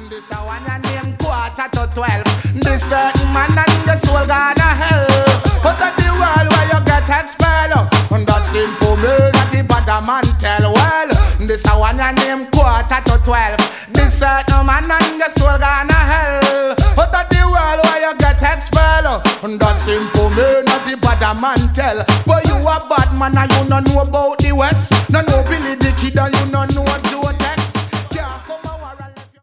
This a one your name 11:45. This certain man and your soul gonna hell. Out of the world where you get expelled. And that simple man that the bad man tell. Well, this a one your name 11:45. This certain man and your soul gonna hell. Out of the world where you get expelled. And that simple man that the bad man tell. But you a bad man and you don't know about the West. No know Billy the Kid and you don't know Joe Tex.